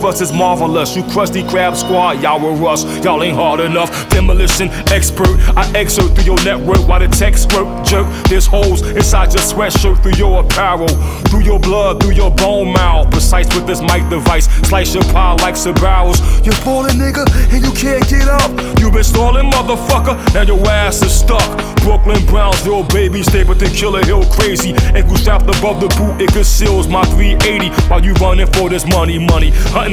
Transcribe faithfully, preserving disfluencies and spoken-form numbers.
of us is marvelous. You crusty crab squad, y'all were us. Y'all ain't hard enough. Demolition expert, I excerpt through your network while the text squirt jerk. There's holes inside your sweatshirt through your apparel, through your blood, through your bone marrow. Precise with this mic device, slice your pie like Sabaros. You're falling, nigga, and you can't get up. You been stalling, motherfucker, now your ass is stuck. Brooklyn, Brownsville, baby, Stapleton, Killer Hill, crazy. Ankle strapped above the boot, it conceals my three eighty while you running for this money, money. Hunting